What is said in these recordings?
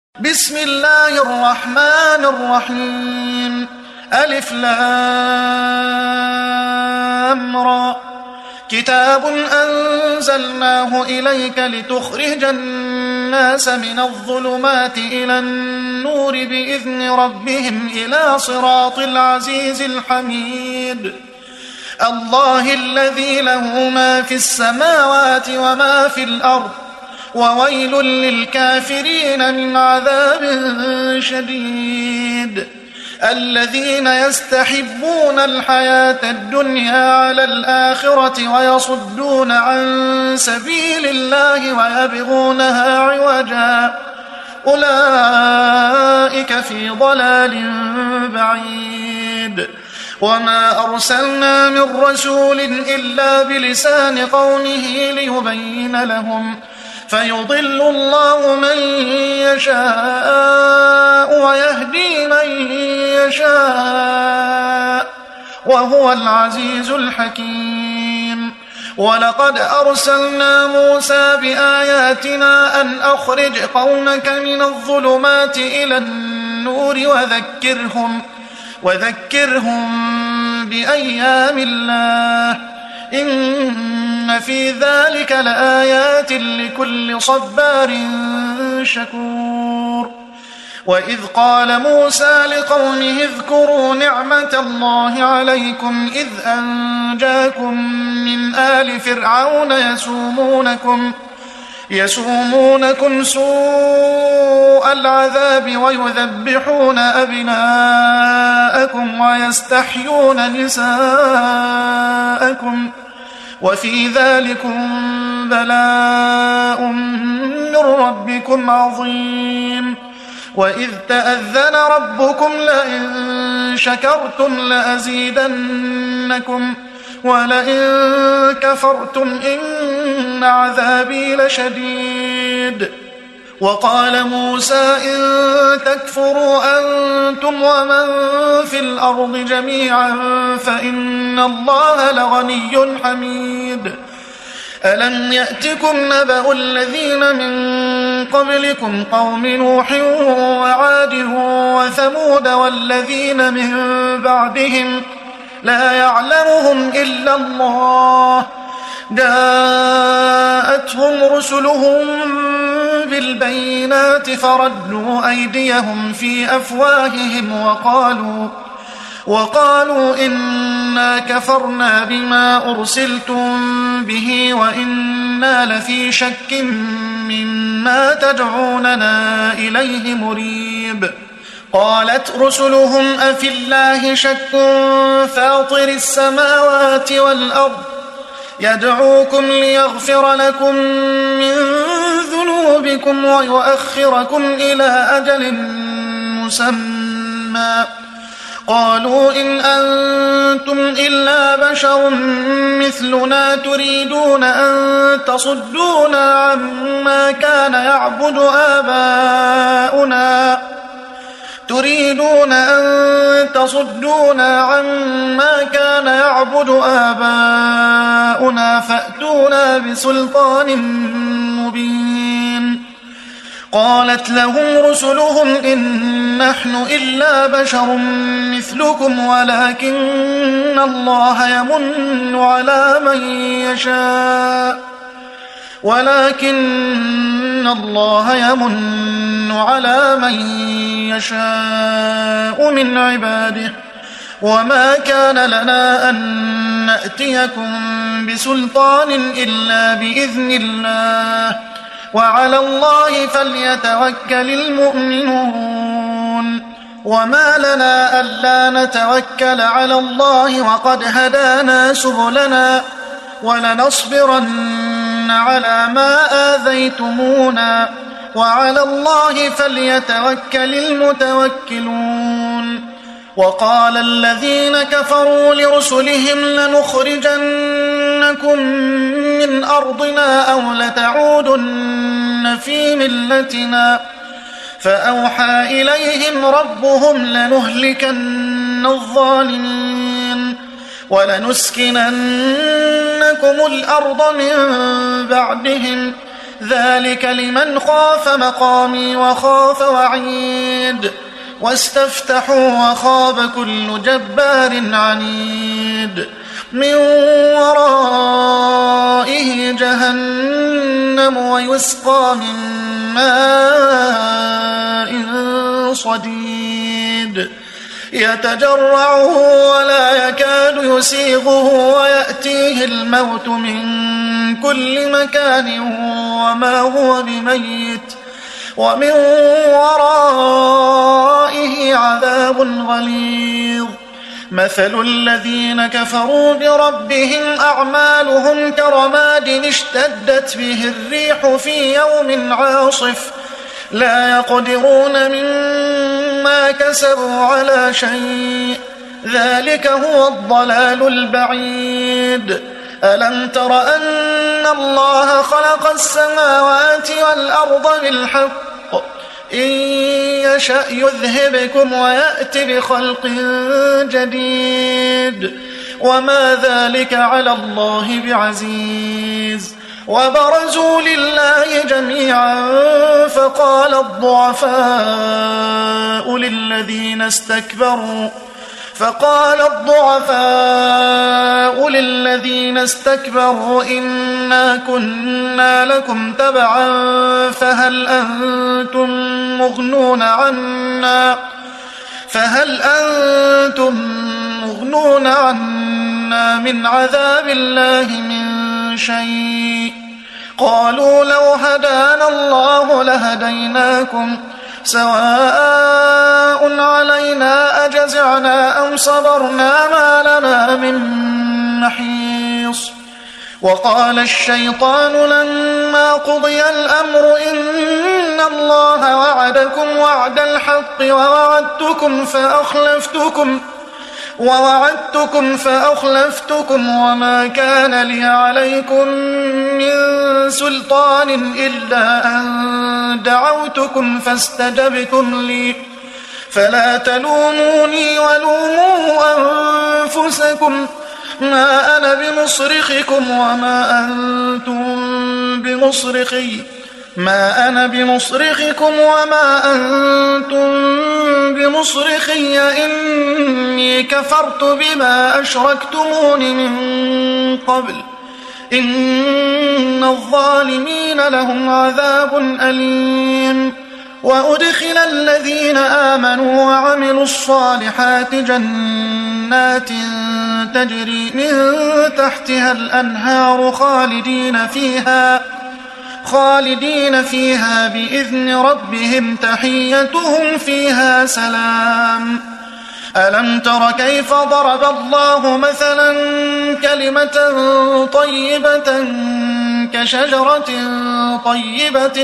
بسم الله الرحمن الرحيم. ألف لام را. كتاب أنزلناه إليك لتخرج الناس من الظلمات إلى النور بإذن ربهم إلى صراط العزيز الحميد. الله الذي له ما في السماوات وما في الأرض، وويل للكافرين من عذاب شديد. الذين يستحبون الحياة الدنيا على الآخرة ويصدون عن سبيل الله ويبغونها عوجا، أولئك في ضلال بعيد. وما أرسلنا من رسول إلا بلسان قومه ليبين لهم، فيضل الله من يشاء ويهدي من يشاء، وهو العزيز الحكيم. ولقد أرسلنا موسى بآياتنا أن أخرج قومك من الظلمات إلى النور وذكرهم بأيام الله، إن في ذلك لآيات لكل صبار شكور. وإذ قال موسى لقومه اذكروا نعمة الله عليكم إذ أنجاكم من آل فرعون يسومونكم سوء العذاب ويذبحون أبناءكم ويستحيون نساءكم، وفي ذلكم بلاء من ربكم عظيم. وإذ تأذن ربكم لئن شكرتم لأزيدنكم ولئن كفرتم إن عذابي لشديد. وقال موسى إن تكفروا أنتم ومن في الأرض جميعا فإن الله لغني حميد. ألم يأتكم نبأ الذين من قبلكم قوم نوح وعاد وثمود والذين من بعدهم لا يعلمهم إلا الله، جاءتهم رسلهم بالبينات فردوا أيديهم في أفواههم وقالوا إنا كفرنا بما أرسلتم به وإنا لفي شك مما تدعوننا إليه مريب. قالت رسلهم أفي الله شك فاطر السماوات والأرض يدعوكم ليغفر لكم من ذنوبكم ويؤخركم إلى أجل مسمى، قالوا إن أنتم إلا بشر مثلنا تريدون أن تصدونا عما كان يعبد آباؤنا فأتونا بسلطان مبين. قالت لهم رسلهم إن نحن إلا بشر مثلكم ولكن الله يمن على من يشاء من عباده، وما كان لنا أن نأتيكم بسلطان إلا بإذن الله، وعلى الله فليتوكل المؤمنون. وما لنا ألا نتوكل على الله وقد هدانا سبلنا ولنصبرن على ما آذيتمونا، وعلى الله فليتوكل المتوكلون. وقال الذين كفروا لرسلهم لنخرجنكم من أرضنا أو لتعودن في ملتنا، فأوحى إليهم ربهم لنهلكن الظالمين ولنسكننكم الأرض من بعدهم ذلك لمن خاف مقامي وخاف وعيد واستفتحوا وخاب كل جبار عنيد من ورائه جهنم ويسقى من ماء صديد يتجرعه ولا يكاد يسيغه ويأتيه الموت من كل مكان وما هو بميت ومن ورائه عذاب غليظ مثل الذين كفروا بربهم أعمالهم كرماد اشتدت به الريح في يوم عاصف لا يقدرون مما كسبوا على شيء ذلك هو الضلال البعيد ألم تر أن الله خلق السماوات والأرض بالحق إن يشأ يذهبكم ويأت بخلق جديد وما ذلك على الله بعزيز وبرزوا لله جميعا فقال الضعفاء للذين استكبروا إنا كنا لكم تبعا فهل أنتم مغنون عنا من عذاب الله من شيء قالوا لو هدانا الله لهديناكم سواء علينا أجزعنا أم صبرنا ما لنا من محيص وقال الشيطان لما قضي الأمر إن الله وعدكم وعد الحق ووعدتكم فأخلفتكم وما كان لي عليكم من سلطان إلا أن دعوتكم فاستجبتم لي فلا تلوموني ولوموا أنفسكم ما أنا بمصرخكم وما أنتم بمصرخي إني كفرت بما أشركتمون من قبل إن الظالمين لهم عذاب أليم وأدخل الذين آمنوا وعملوا الصالحات جنات تجري من تحتها الأنهار خالدين فيها بإذن ربهم تحيتهم فيها سلام ألم تر كيف ضرب الله مثلا كلمة طيبة كشجرة طيبة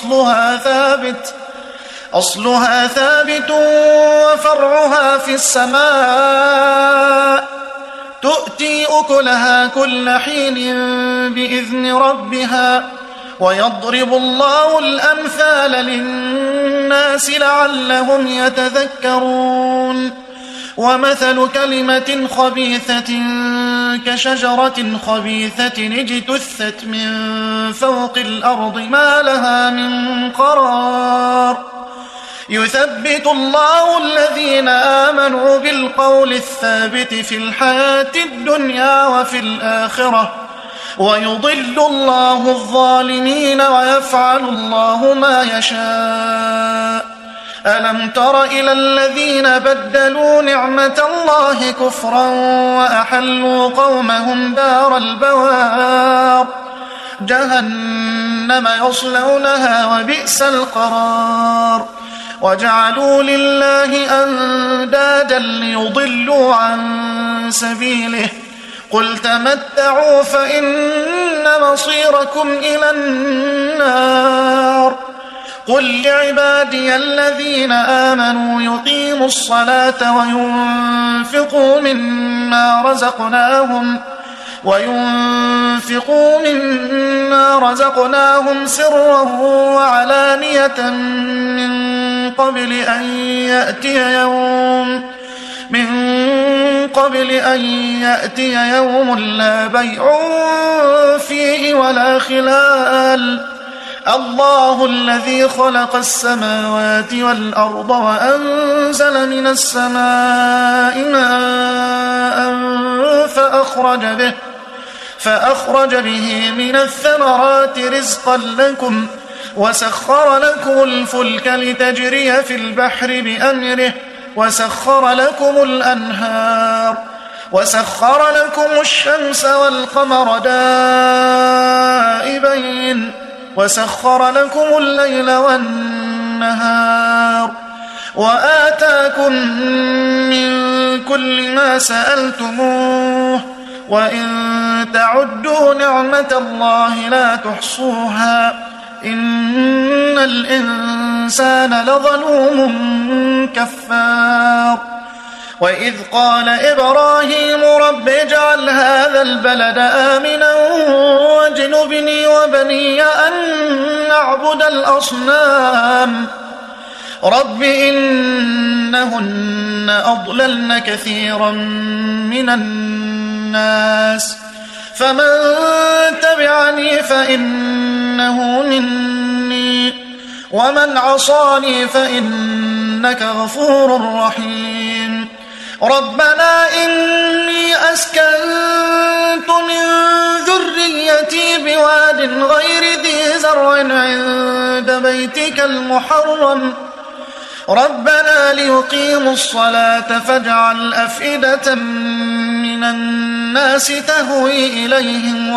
أصلها ثابت وفرعها في السماء تؤتي أكلها كل حين بإذن ربها ويضرب الله الأمثال للناس لعلهم يتذكرون ومثل كلمة خبيثة كشجرة خبيثة اجتثت من فوق الأرض ما لها من قرار يثبت الله الذين آمنوا بالقول الثابت في الحياة الدنيا وفي الآخرة ويضل الله الظالمين ويفعل الله ما يشاء ألم تر إلى الذين بدلوا نعمة الله كفرا وأحلوا قومهم دار البوار جهنم يصلونها وبئس القرار وجعلوا لله أندادا ليضلوا عن سبيله قل تمتعوا فإن مصيركم إلى النار قل لعبادي الذين آمنوا يقيموا الصلاة وينفقوا مما رزقناهم سرا وعلانية من قبل أن يأتي يوم لا بيع فيه ولا خلال الله الذي خلق السماوات والأرض وأنزل من السماء ماء فأخرج به من الثمرات رزقا لكم وسخر لكم الفلك لتجري في البحر بأمره وسخر لكم الأنهار وسخر لكم الشمس والقمر دائبين وسخر لكم الليل والنهار وآتاكم من كل ما سألتموه وإن تعدوا نعمة الله لا تحصوها إن الإنسان لظلوم كفار وإذ قال إبراهيم رب اجعل هذا البلد آمنا واجنبني وبني أن نعبد الأصنام رب إنهن أضللن كثيرا من الناس فمن تبعني فإنه مني ومن عصاني فإنك غفور رحيم ربنا إني أسكنت من ذريتي بواد غير ذي زرع عند بيتك المحرم ربنا ليقيموا الصلاة فاجعل أفئدة من الناس تهوي إليهم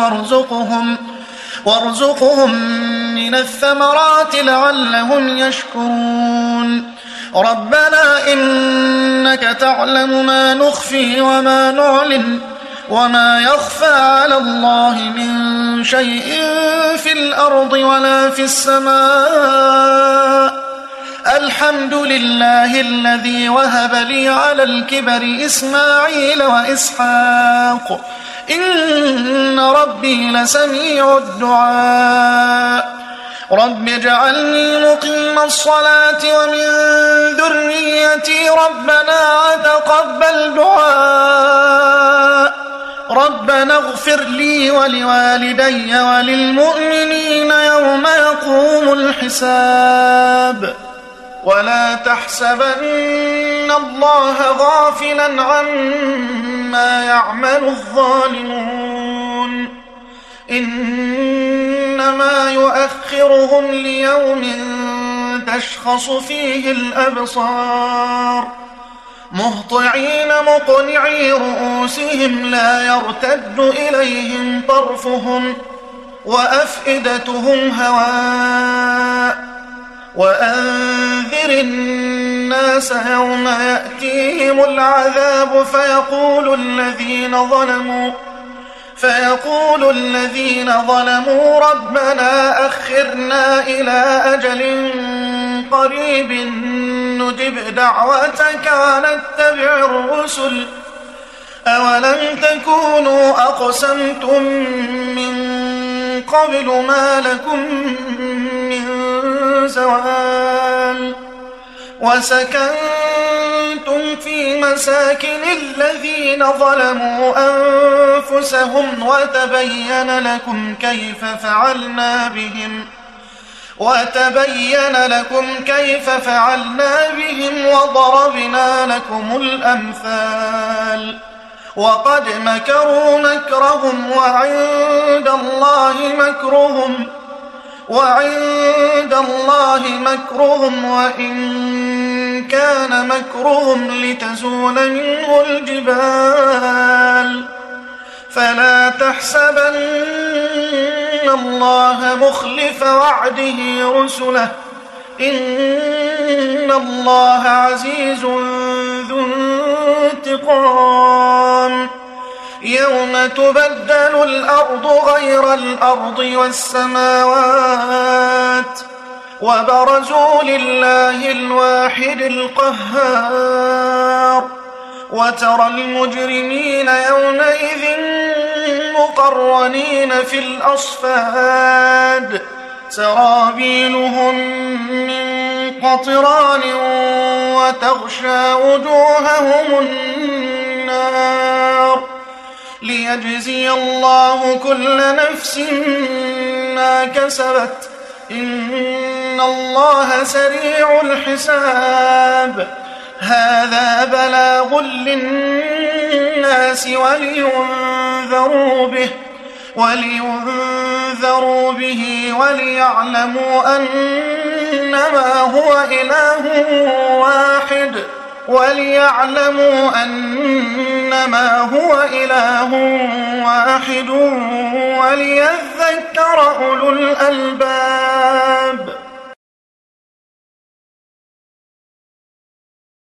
وارزقهم من الثمرات لعلهم يشكرون ربنا إنك تعلم ما نخفي وما نعلن وما يخفى على الله من شيء في الأرض ولا في السماء الحمد لله الذي وهب لي على الكبر إسماعيل وإسحاق إن ربي لسميع الدعاء رب اجعلني مقيم الصلاة ومن ذريتي ربنا تقبل دعاء ربنا اغفر لي ولوالدي وللمؤمنين يوم يقوم الحساب ولا تحسبن الله غافلا عما يعمل الظالمون إنما يؤخرهم ليوم تشخص فيه الأبصار مهطعين مقنعي رؤوسهم لا يرتد إليهم طرفهم وأفئدتهم هواء وأنذر الناس يوم يأتيهم العذاب فيقول الذين ظلموا ربنا أخرنا إلى أجل قريب نجب دعوتك ونتبع الرسل أولم تكونوا أقسمتم من قبل ما لكم من زوال وسكنتم في مساكن الذين ظلموا أنفسهم وتبين لكم كيف فعلنا بهم وضربنا لكم الأمثال وقد مكروا مكرهم وعند الله مكرهم وإن كان مكرهم لتزول منه الجبال فلا تحسبن الله مخلف وعده رسله إن الله عزيز ذو انتقام يوم تبدل الأرض غير الأرض والسماوات وبرزوا لله الواحد القهار وترى المجرمين يومئذ مقرنين في الأصفاد سرابيلهم من قطران وتغشى وجوههم النار ليجزي الله كل نفس ما كسبت إن الله سريع الحساب. هذا بلاغ للناس ولينذروا به وليعلموا أنما هو إله واحد وليذكر أولو الألباب.